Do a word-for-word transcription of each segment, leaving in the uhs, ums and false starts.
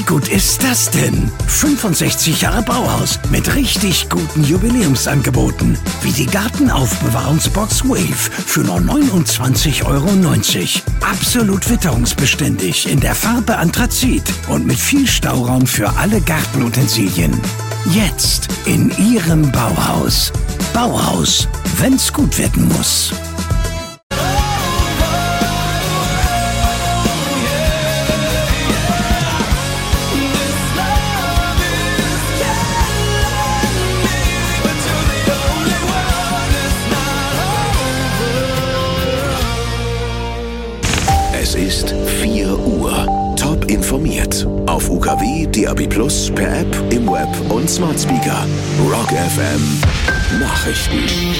Wie gut ist das denn? fünfundsechzig Jahre Bauhaus mit richtig guten Jubiläumsangeboten. Wie die Gartenaufbewahrungsbox Wave für nur neunundzwanzig Euro neunzig. Absolut witterungsbeständig in der Farbe Anthrazit und mit viel Stauraum für alle Gartenutensilien. Jetzt in Ihrem Bauhaus. Bauhaus, wenn's gut werden muss. Es ist vier Uhr. Top informiert. Auf U K W, D A B plus, per App, im Web und Smart Speaker. Rock F M. Nachrichten.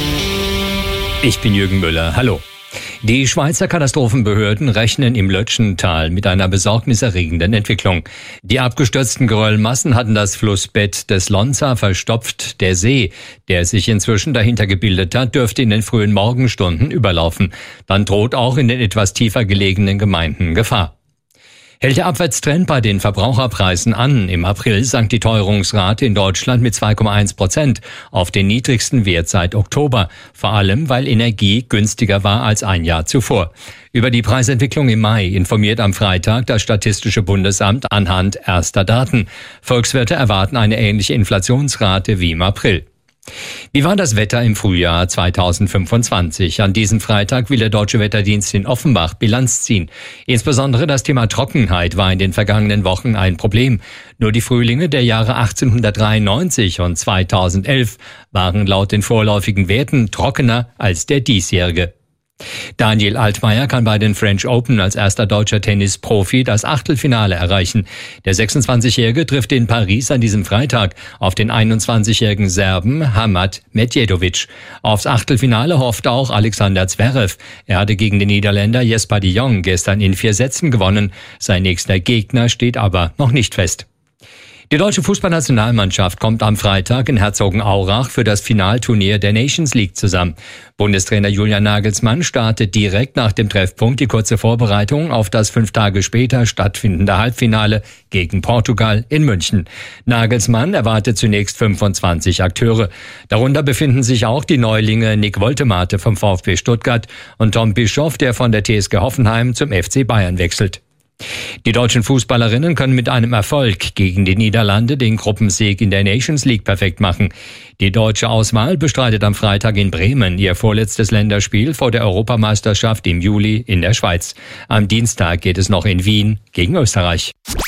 Ich bin Jürgen Müller. Hallo. Die Schweizer Katastrophenbehörden rechnen im Lötschental mit einer besorgniserregenden Entwicklung. Die abgestürzten Geröllmassen hatten das Flussbett des Lonza verstopft. Der See, der sich inzwischen dahinter gebildet hat, dürfte in den frühen Morgenstunden überlaufen. Dann droht auch in den etwas tiefer gelegenen Gemeinden Gefahr. Hält der Abwärtstrend bei den Verbraucherpreisen an? Im April sank die Teuerungsrate in Deutschland mit zwei Komma eins Prozent auf den niedrigsten Wert seit Oktober. Vor allem, weil Energie günstiger war als ein Jahr zuvor. Über die Preisentwicklung im Mai informiert am Freitag das Statistische Bundesamt anhand erster Daten. Volkswirte erwarten eine ähnliche Inflationsrate wie im April. Wie war das Wetter im Frühjahr zweitausendfünfundzwanzig? An diesem Freitag will der Deutsche Wetterdienst in Offenbach Bilanz ziehen. Insbesondere das Thema Trockenheit war in den vergangenen Wochen ein Problem. Nur die Frühlinge der Jahre achtzehnhundertdreiundneunzig und zweitausendelf waren laut den vorläufigen Werten trockener als der diesjährige. Daniel Altmaier kann bei den French Open als erster deutscher Tennisprofi das Achtelfinale erreichen. Der sechsundzwanzigjährige trifft in Paris an diesem Freitag auf den einundzwanzigjährigen Serben Hamad Medjedovic. Aufs Achtelfinale hofft auch Alexander Zverev. Er hatte gegen den Niederländer Jesper de Jong gestern in vier Sätzen gewonnen. Sein nächster Gegner steht aber noch nicht fest. Die deutsche Fußballnationalmannschaft kommt am Freitag in Herzogenaurach für das Finalturnier der Nations League zusammen. Bundestrainer Julian Nagelsmann startet direkt nach dem Treffpunkt die kurze Vorbereitung auf das fünf Tage später stattfindende Halbfinale gegen Portugal in München. Nagelsmann erwartet zunächst fünfundzwanzig Akteure. Darunter befinden sich auch die Neulinge Nick Woltemate vom VfB Stuttgart und Tom Bischoff, der von der T S G Hoffenheim zum F C Bayern wechselt. Die deutschen Fußballerinnen können mit einem Erfolg gegen die Niederlande den Gruppensieg in der Nations League perfekt machen. Die deutsche Auswahl bestreitet am Freitag in Bremen ihr vorletztes Länderspiel vor der Europameisterschaft im Juli in der Schweiz. Am Dienstag geht es noch in Wien gegen Österreich.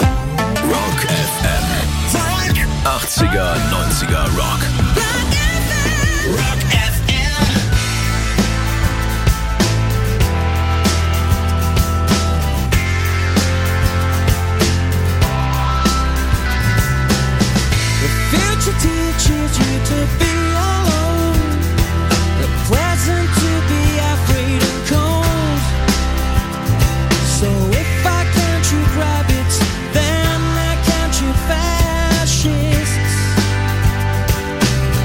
Rock F M. achtziger, neunziger Rock. Rock F M. Teaches you to be alone, the present to be afraid and cold. So if I can't shoot rabbits, then I can't shoot fascists.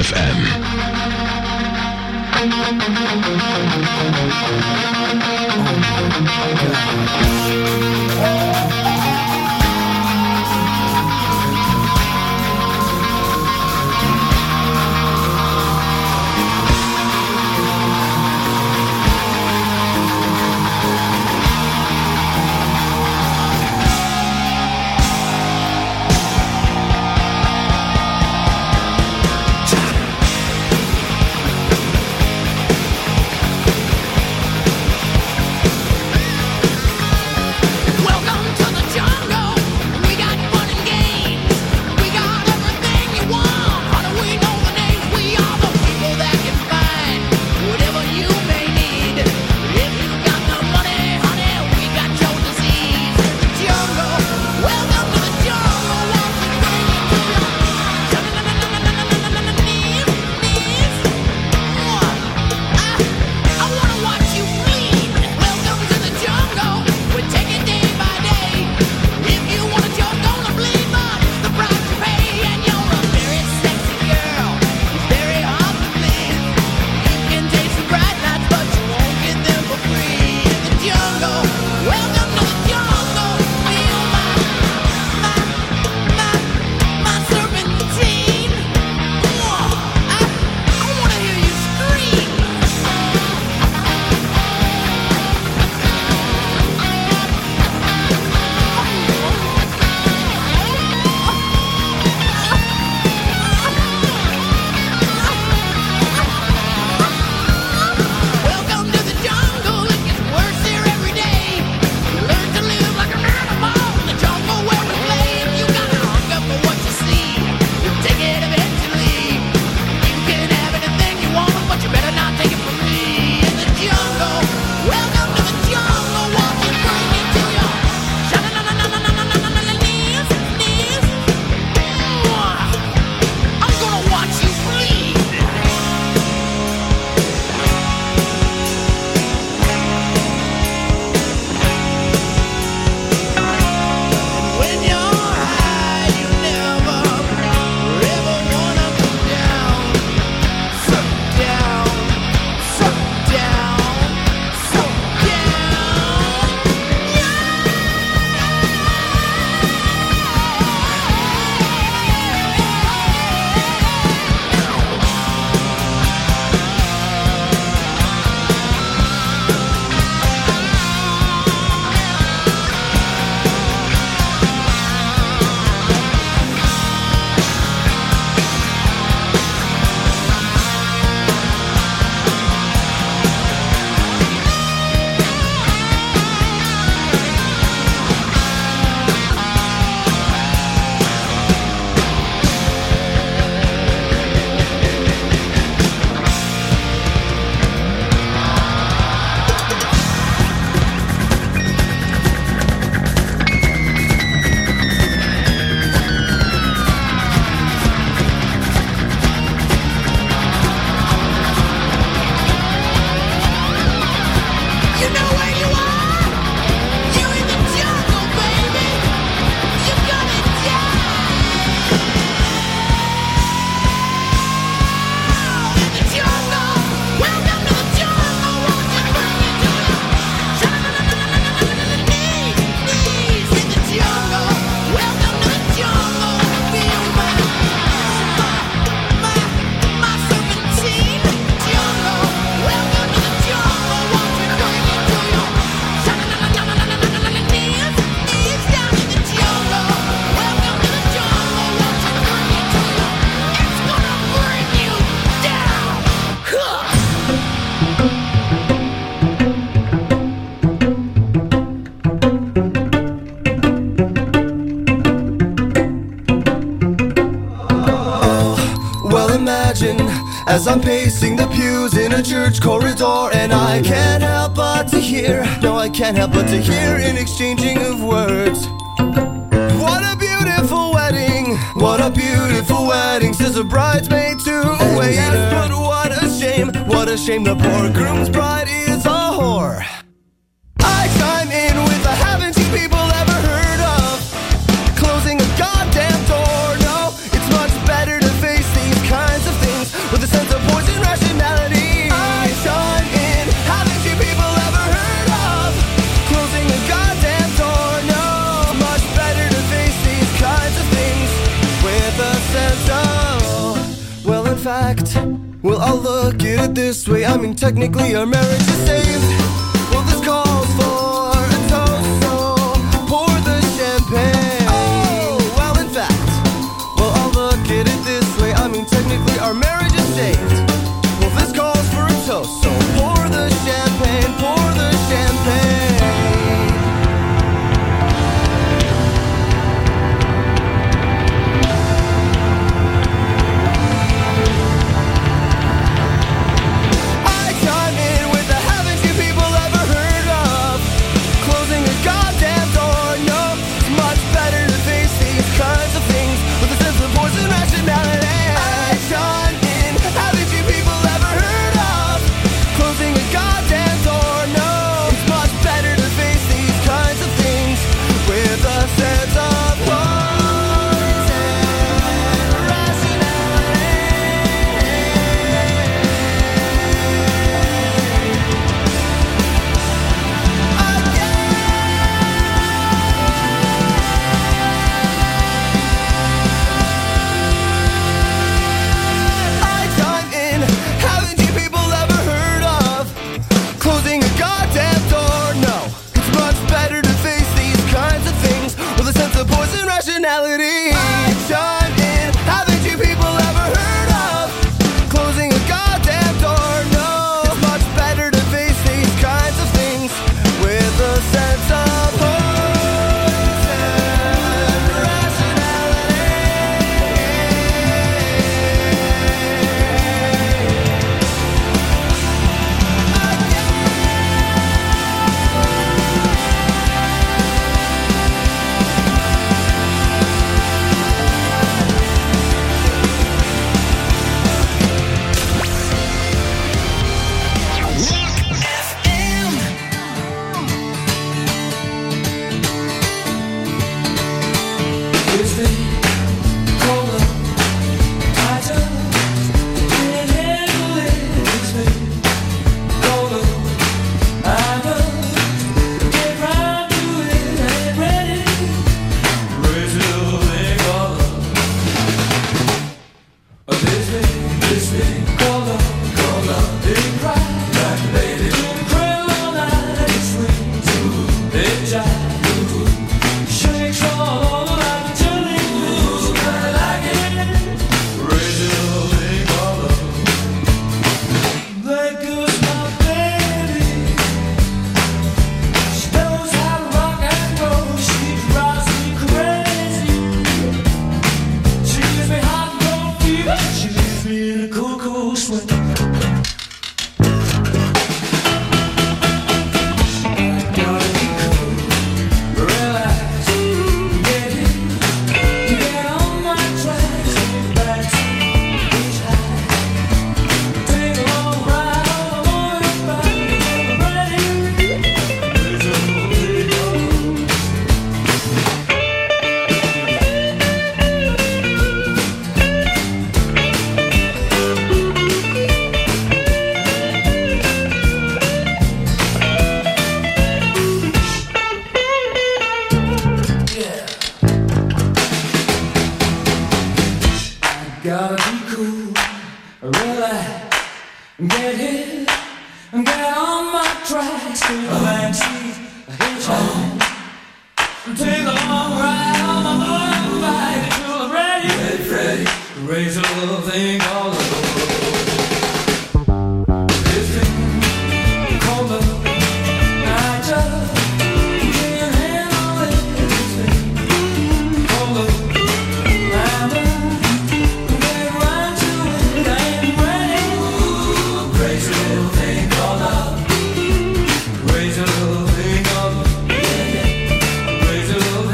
F M. As I'm pacing the pews in a church corridor, and I can't help but to hear, no I can't help but to hear an exchanging of words. What a beautiful wedding, what a beautiful wedding, says a bridesmaid to a waiter. Yes, but what a shame, what a shame the poor groom's bride is a whore. I chime in with a haven't you people ever heard of closing a goddamn door? No, it's much better to face these kinds of things I'll look at it this way, I mean technically our marriage is saved. Well, this calls for a toast, so pour the champagne. Oh, well in fact, well I'll look at it this way, I mean technically our marriage is saved. Well, this calls for a toast, so pour the champagne, pour the champagne.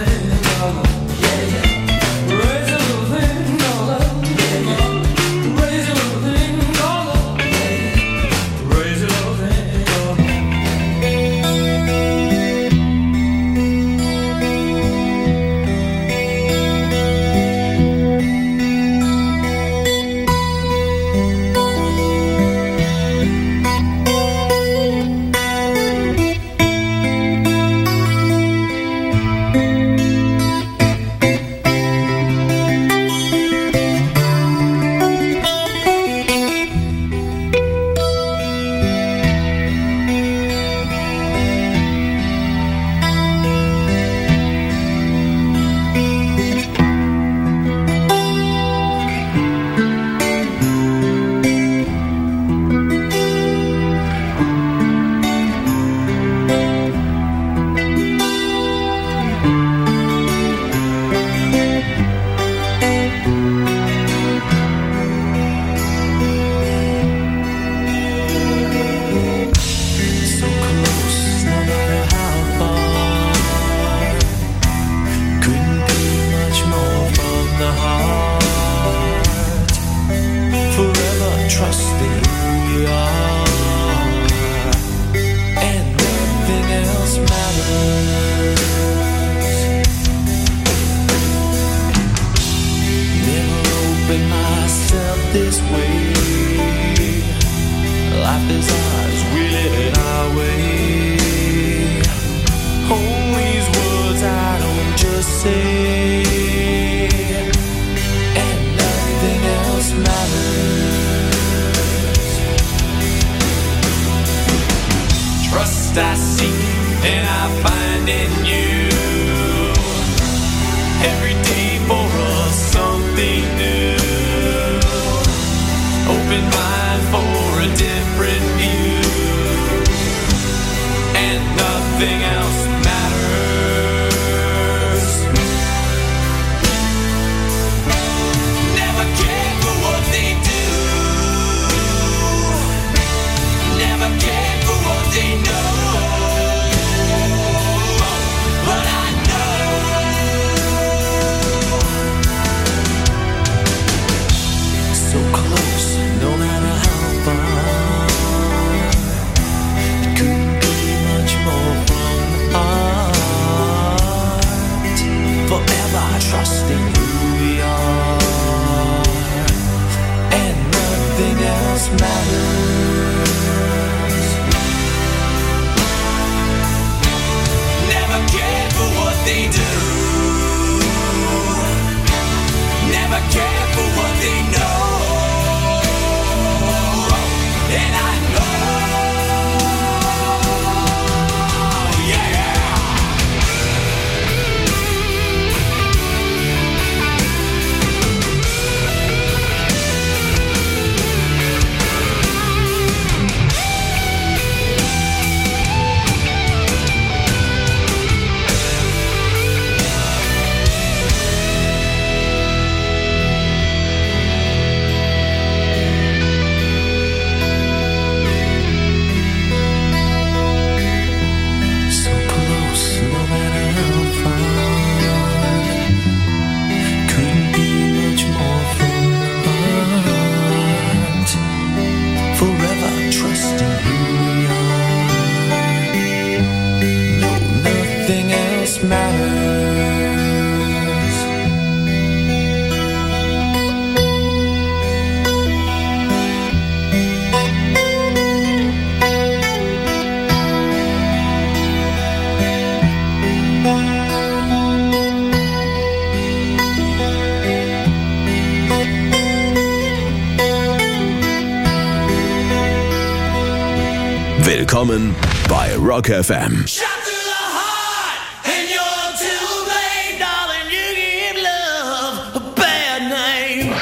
Raise lost I seek and I find in you. Every day for us something new. Open mind for a different view. And nothing else matters. Never care for what they do. Never care for what they know. But I know so close, no matter how far. It couldn't be much more from the heart. Forever trusting who we are, and nothing else matters. Never care for what they do. Never care for what they know. And I know, yeah. So close, no matter how far. Couldn't be much more from the heart. Forever trusting who we are. No, nothing else matters. Willkommen bei Rock F M. Shot to the heart, and you're too late, darling. You give love a bad name.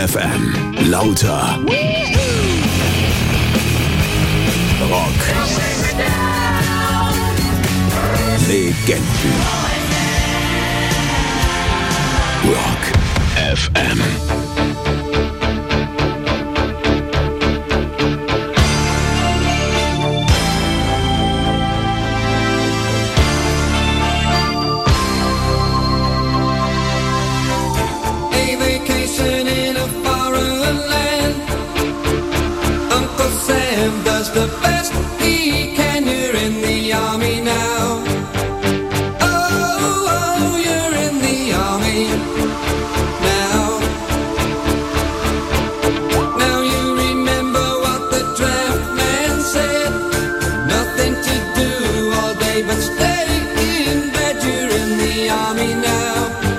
F M. Lauter. Rock. Legenden. Rock F M. A vacation in a foreign land. Uncle Sam does the best he can. You're in the army now. Oh, oh, you're in the army now. Now you remember what the draft man said. Nothing to do all day but stay in bed. You're in the army now.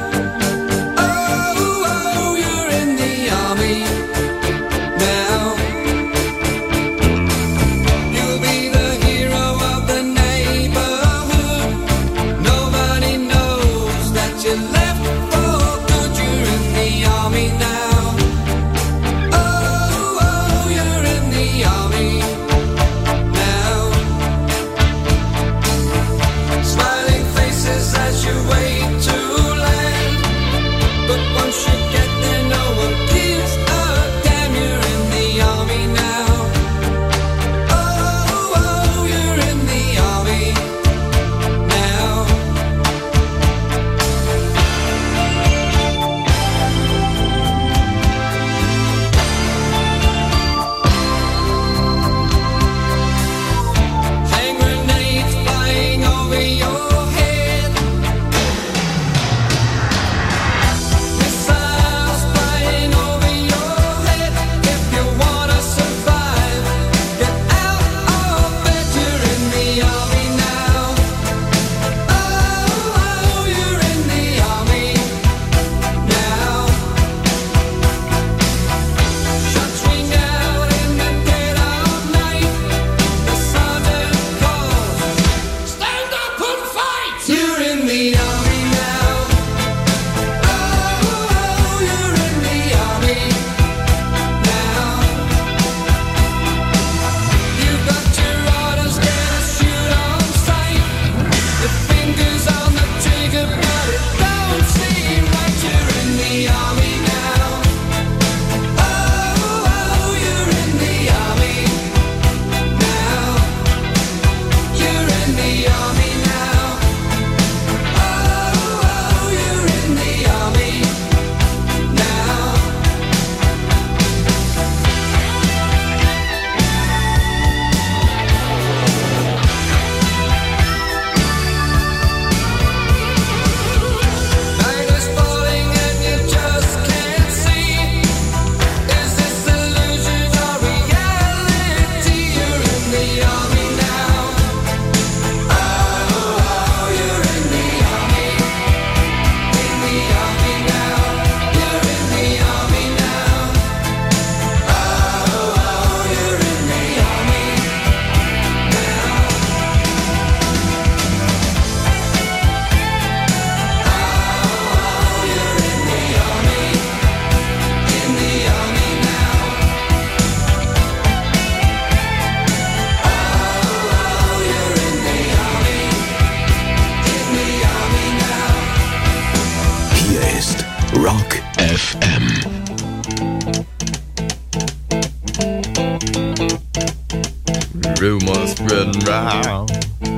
Rumors spreading round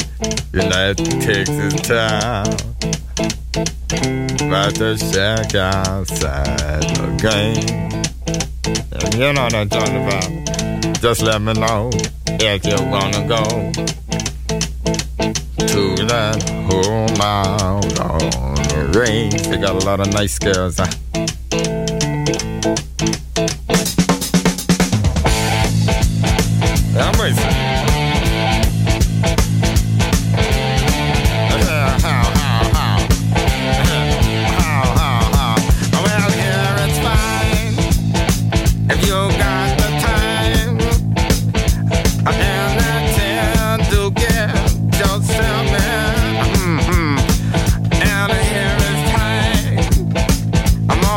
United Texas town about to shack outside the game. And you know what I'm talking about. Just let me know if you wanna go to that home out on the range. They got a lot of nice girls, huh? I'm racing. I'm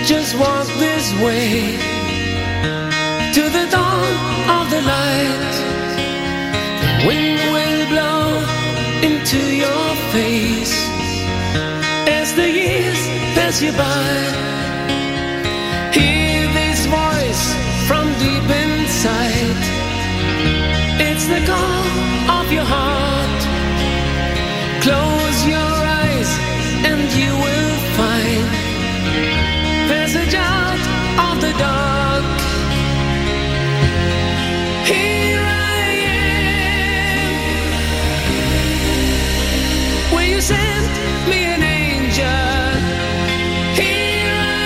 just walk this way to the dawn of the light. The wind will blow into your face as the years pass you by. Hear this voice from deep inside. It's the call of your heart. Close your eyes and you will find passage out of the dark. Here I am. Will you send me an angel? Here I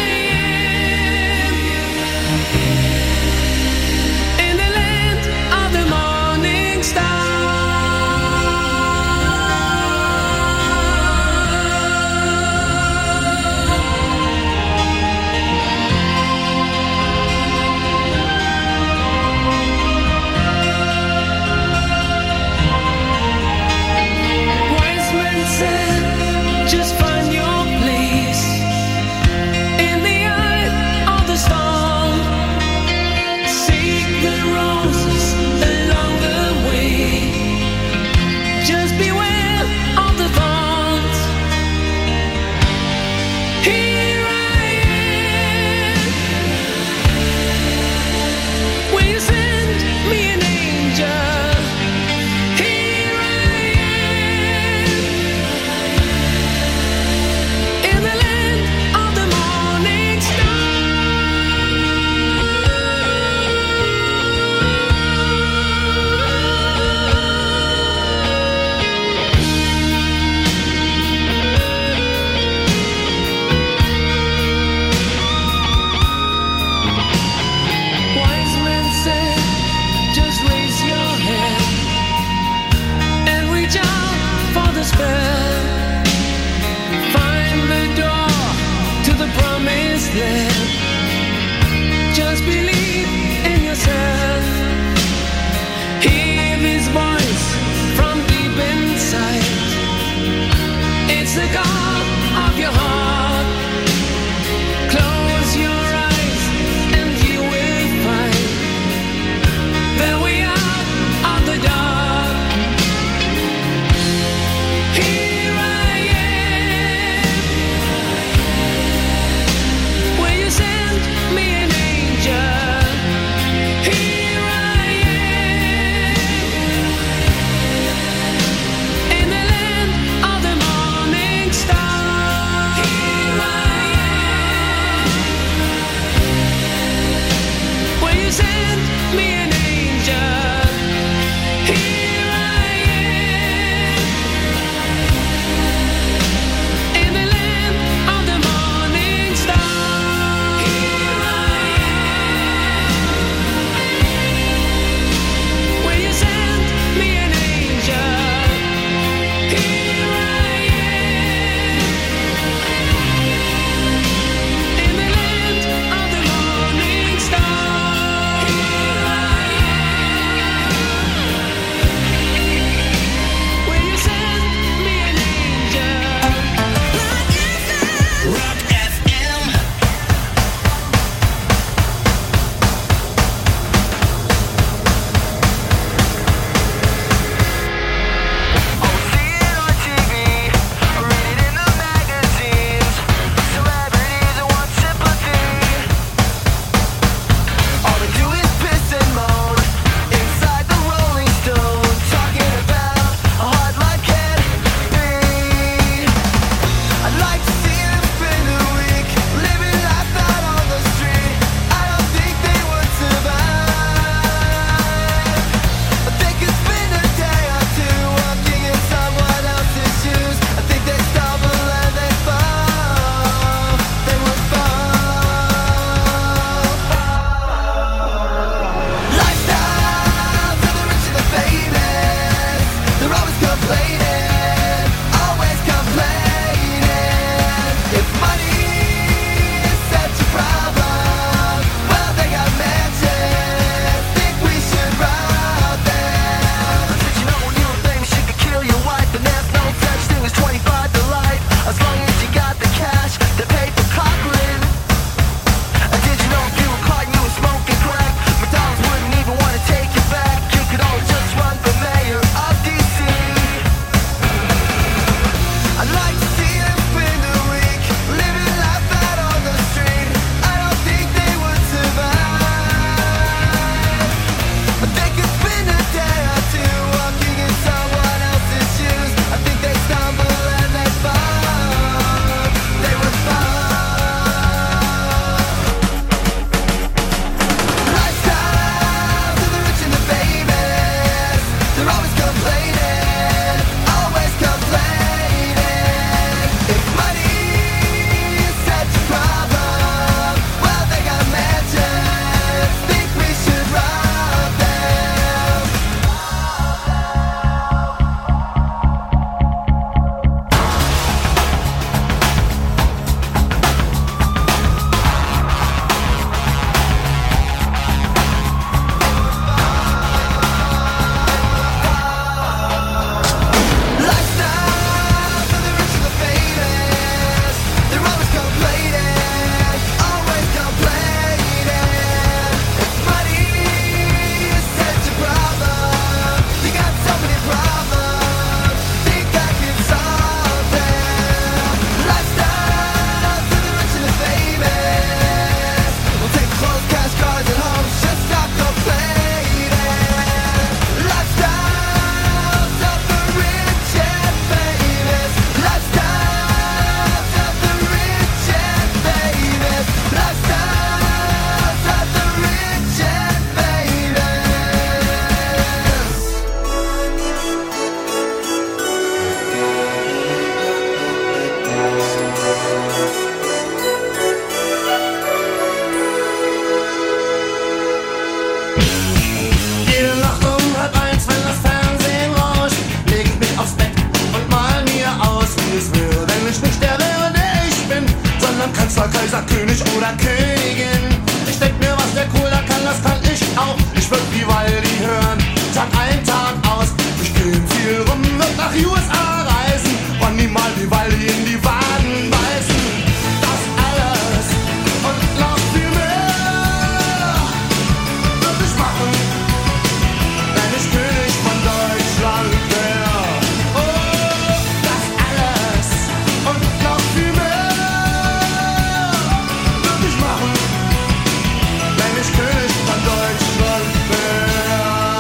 sag König oder Königin. Ich denk mir, was der Cool da kann, das kann ich auch. Ich würd Vivaldi hören, Tag ein, Tag aus. Ich geh viel rum, wird nach U S A reisen und niemals Vivaldi in die Waden beißen. Das alles und noch viel mehr würd ich machen, wenn ich König von Deutschland wär. Oh, das alles und noch viel mehr würd ich machen, wenn ich König von Deutschland wär.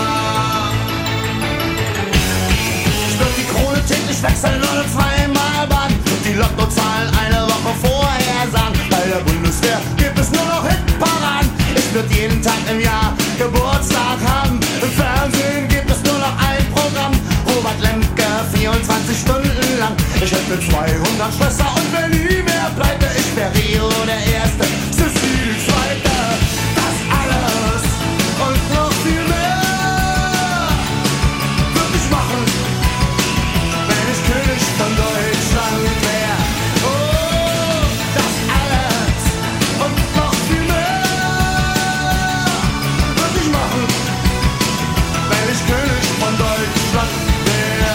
Ich würd die Krone täglich wechseln oder zweimal baden und die Lottozahlen eine Woche vorher sagen. Bei der Bundeswehr gibt es nur noch Hitparaden. Ich würd jeden Tag im Jahr Geburtstag haben. Im Fernsehen gibt es nur noch ein Programm. Robert Lemke, vierundzwanzig Stunden lang. Ich hätte zweihundert Schwestern und wenn nie mehr pleite. Ich wär Rio der Erste, Sissi die Zweite. Das alles und noch viel mehr würd ich machen, wenn ich König von Deutschland wär. Oh, das alles und noch viel mehr würd ich machen, wenn ich König von Deutschland wär.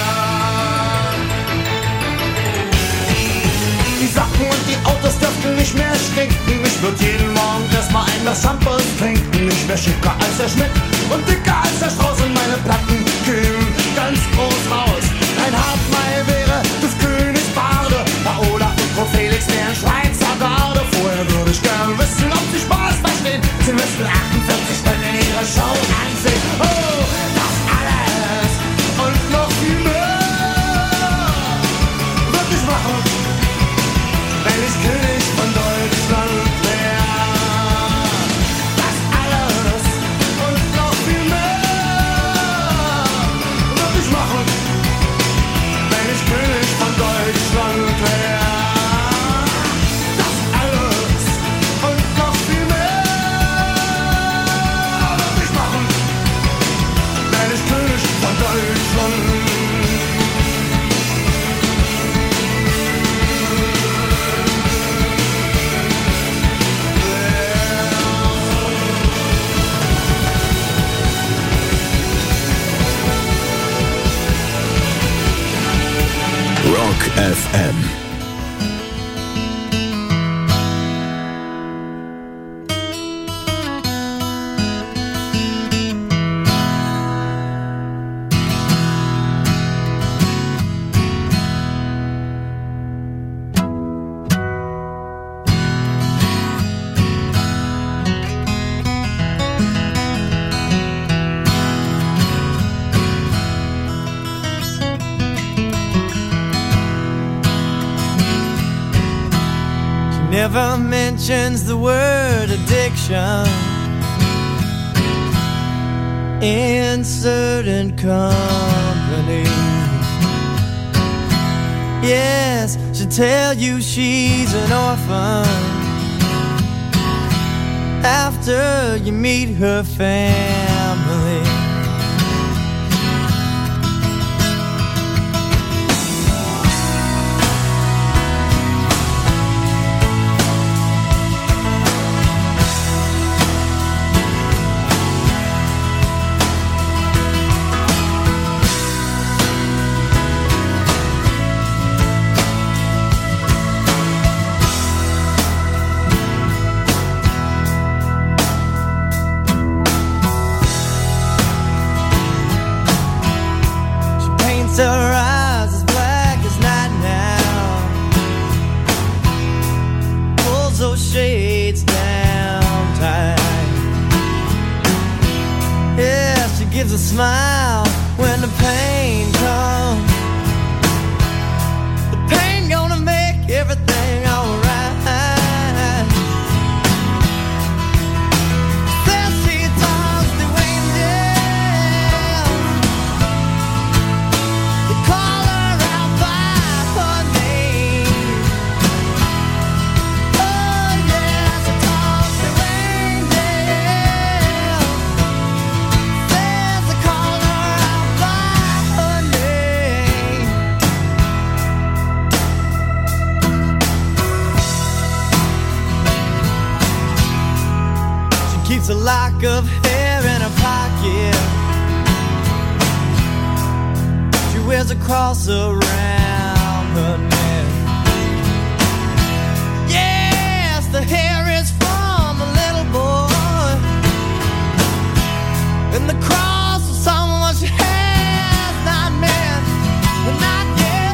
Die Sachen und die Autos dürften nicht mehr stinken. Ich würd jeden Morgen erstmal ein Glas Shampoos trinken. Ich wär schicker als der Schmidt und dicker als der Strauß und meine Platten kämen ganz groß raus. Ein Hartmeier wäre des Königs Barde, Paola und Frau Felix wären Schweizer Garde. Vorher würde ich gern wissen, ob sie Spaß verstehen. Sie müssten achtundvierzig Stunden ihre Show ansehen. Oh, das alles und noch viel mehr würd ich machen, wenn ich König von Deutschland wär. Das alles und noch viel mehr würd ich machen, wenn ich König von Deutschland wär. Das alles und noch viel mehr würd ich machen, wenn ich König von Deutschland wär. Rock F M. Never mentions the word addiction in certain company. Yes, she'll tell you she's an orphan after you meet her family. Her eyes as black as night now, pulls those shades down tight. Yeah, she gives a smile when the pain comes. The pain gonna make everything alright. Says she talks to angels, call her out by her name. Oh yeah, she talks to angels. Says I call her out by keeps a lock of hair in her pocket. She wears a cross around her neck. Yes, the hair is from a little boy, and the cross is someone she has not met, but not yet.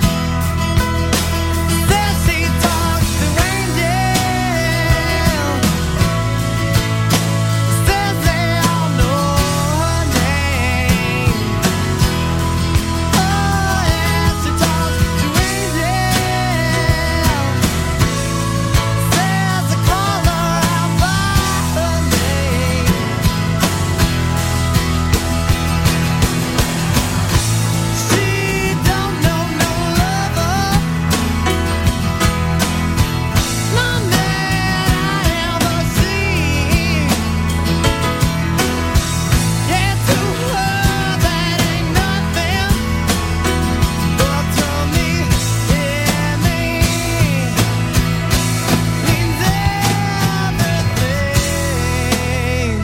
Says she talks to angels, says they all know her name. Oh yes, she talks to angels, says they call her out by her name. She don't know no lover, none that I ever seen. Yeah, to her that ain't nothing, but to me it means means everything.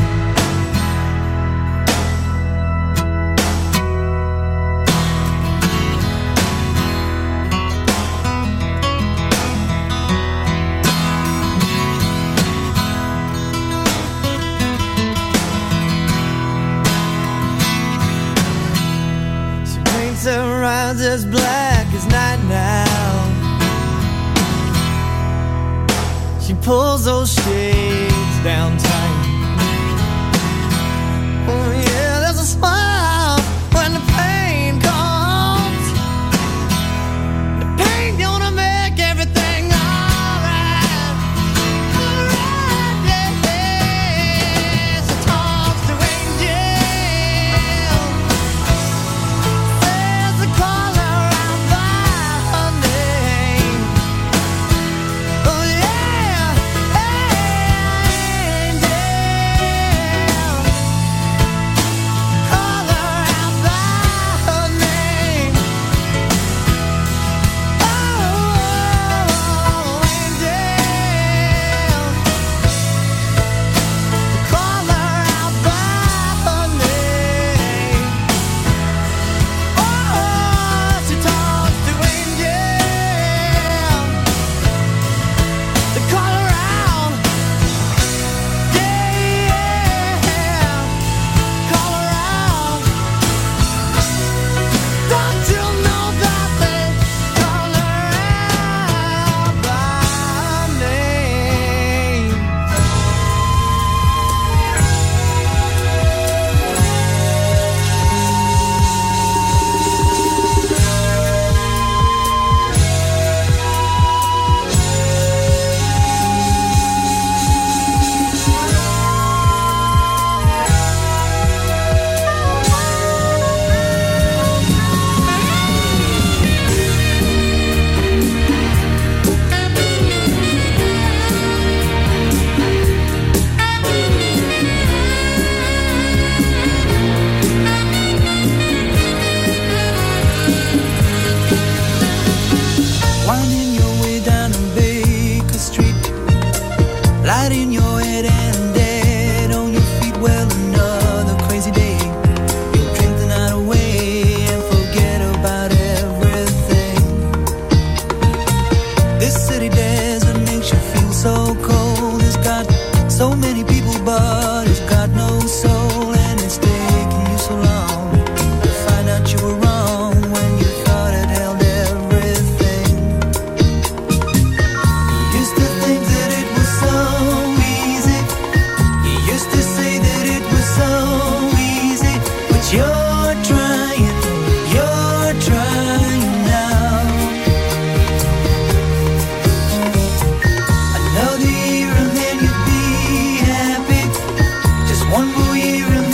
She paints her eyes as black as night now. She pulls those shades down tight. Oh yeah, there's a smile when the pain comes. The pain gonna make everything alright. Alright, yeah, yeah. She talks to angels, says they call her out by her name. Oh yeah, angels, call her out by her name. Oh, angels, call her out by her name. Oh, she talks to angels, they call her out, yeah, call her out. Don't you know that they call her out by name? Winding your way down on Baker Street, lighting your head and dead on your feet. Well, another crazy day. You drink the night away and forget about everything. This city desert makes you feel so cold. It's got so many people, but it's got no soul, and it's taking you so long to find out you were wrong when you thought it held everything. You used to think that it was so easy. You used to say that it was so easy, but you're trying, you're trying now. Another year and then you'd be happy. Just one more year and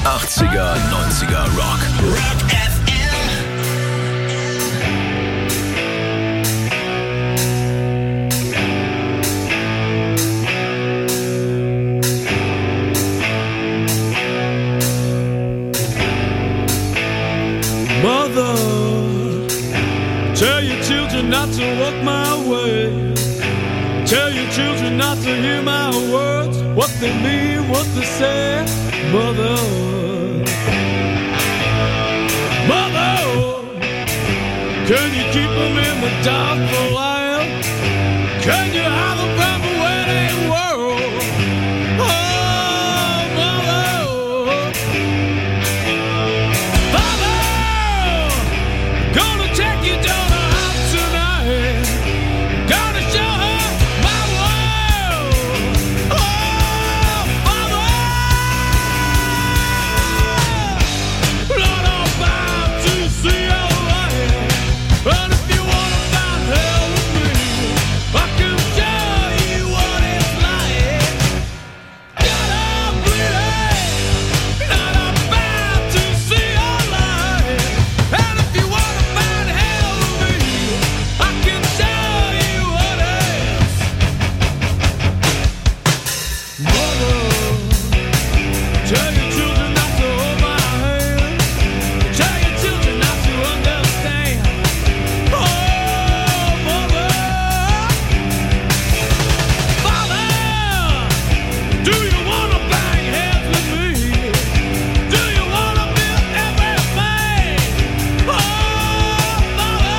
achtziger, neunziger Rock. Rock F Mother, tell your children not to walk my way. Tell your children not to hear my words, what they mean, what they say. Mother, Mother, can you keep them in the dark for a while? Can you hide them from the wedding world? Oh, Mother, Father, gonna take your daughter out tonight. Gonna show her my world. Oh, Father, Lord, I'm bound to see your light. And if you wanna find hell with me, I can show you what it's like. God, I'm bleeding, and I'm bound to see your light. And if you wanna find hell with me, I can show you what it is. Mother, tell your children not to hold my hand. Tell your children not to understand. Oh, Mother, Father, do you wanna bang heads with me? Do you wanna build everything? Oh, Mother,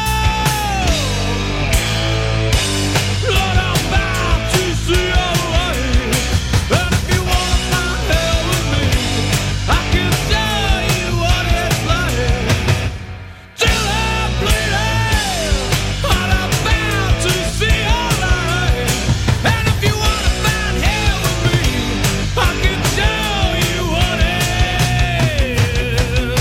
Lord, I'm bound to see your light. And if you wanna find hell with me, I can show you what it's like. Till I'm bleeding, and I'm bound to see your light. And if you wanna find hell with me, I can show you what it is.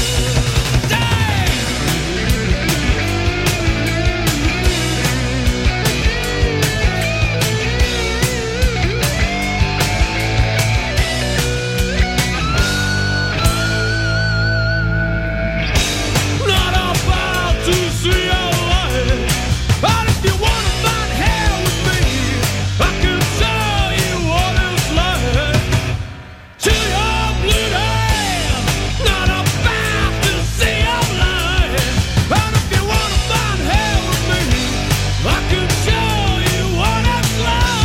Not about to see your light. But if you wanna find hell with me, I can show you what it's like. Till you're bleeding, not about to see your light. But if you wanna find hell with me, I can show you what it's like.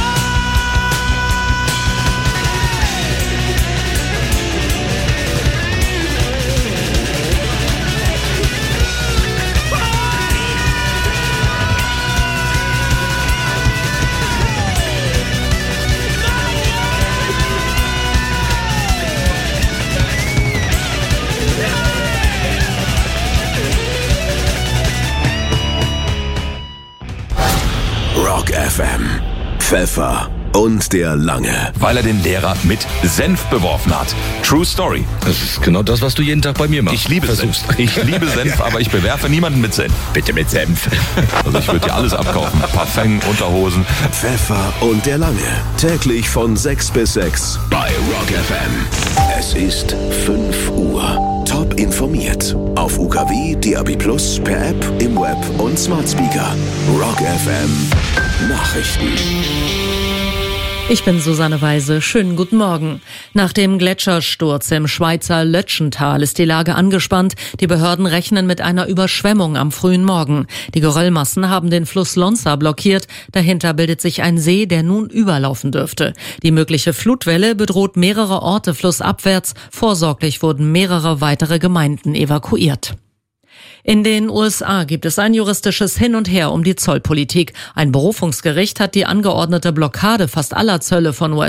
Rock F M. Pfeffer und der Lange. Weil er den Lehrer mit Senf beworfen hat. True Story. Das ist genau das, was du jeden Tag bei mir machst. Ich liebe Versuchst. Senf. Ich liebe Senf, aber ich bewerfe niemanden mit Senf. Bitte mit Senf. Also ich würde dir alles abkaufen. Parfum, Unterhosen. Pfeffer und der Lange. Täglich von sechs bis sechs bei Rock F M. Es ist fünf Uhr. Top informiert. Auf U K W, D A B Plus, per App, im Web und Smart Speaker. Rock F M. Nachrichten. Ich bin Susanne Weise. Schönen guten Morgen. Nach dem Gletschersturz im Schweizer Lötschental ist die Lage angespannt. Die Behörden rechnen mit einer Überschwemmung am frühen Morgen. Die Geröllmassen haben den Fluss Lonza blockiert. Dahinter bildet sich ein See, der nun überlaufen dürfte. Die mögliche Flutwelle bedroht mehrere Orte flussabwärts. Vorsorglich wurden mehrere weitere Gemeinden evakuiert. In den U S A gibt es ein juristisches Hin und Her um die Zollpolitik. Ein Berufungsgericht hat die angeordnete Blockade fast aller Zölle von U S